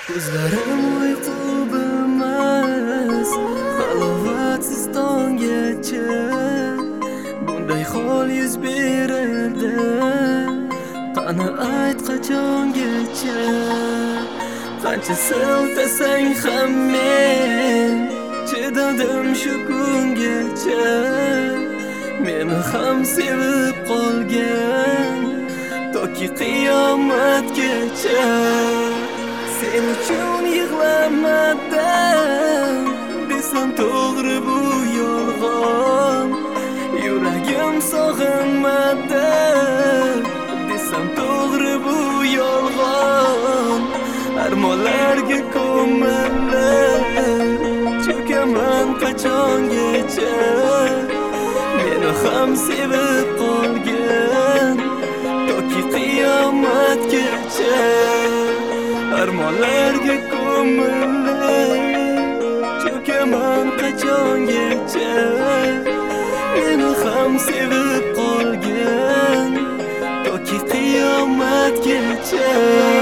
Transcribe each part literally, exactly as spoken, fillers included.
Ko'zlarim uyqu bilmas, halovatsiz tonggacha bunday hol yuz beradi. Qani ayt qachongacha, qancha siltasang ham men chidadim shu kungacha. Meni ham sevib qolgan toki qiyomatgacha. Sen uchun yig'lamadim desam to'g'ri, bu yolg'on. Yuragim sog'inmadi desam to'g'ri, bu yolg'on. Armonlarga ko'milib cho'kaman qachongacha. Meni ham sevib qolgan toki qiyomatgacha. Armonlarga ko'milib cho'kaman qachongacha. Meni ham sevib qolgan toki qiyomatgacha.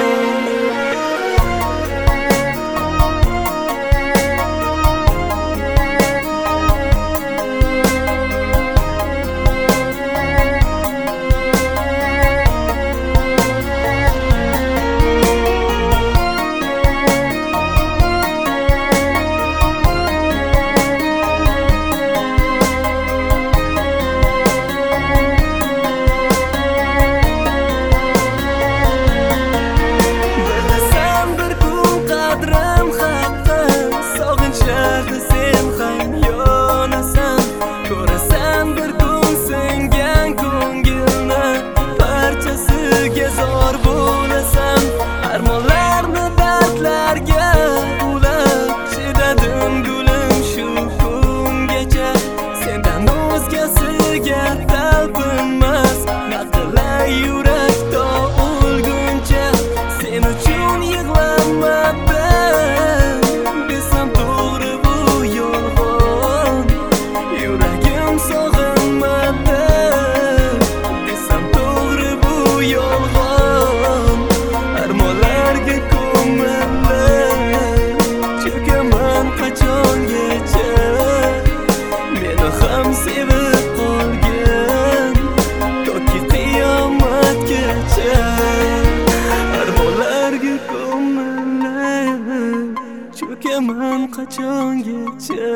Cho'kaman qachongacha.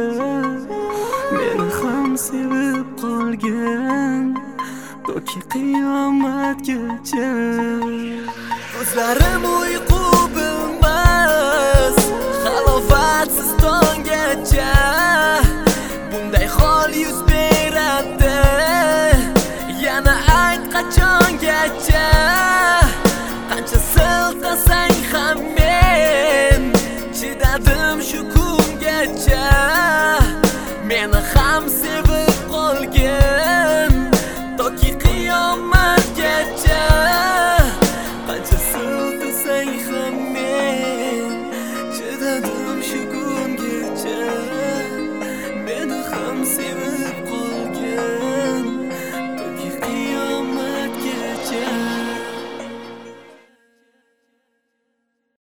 Meni ham sevib qolgan toki qiyomatgacha. Ko'zlarim uyqu bilmas, halovatsiz tonggacha bunday hol yuz beradi. Yana ayt qachongacha, qancha siltasang ham men chidadim shu kungacha. Meni ham sevib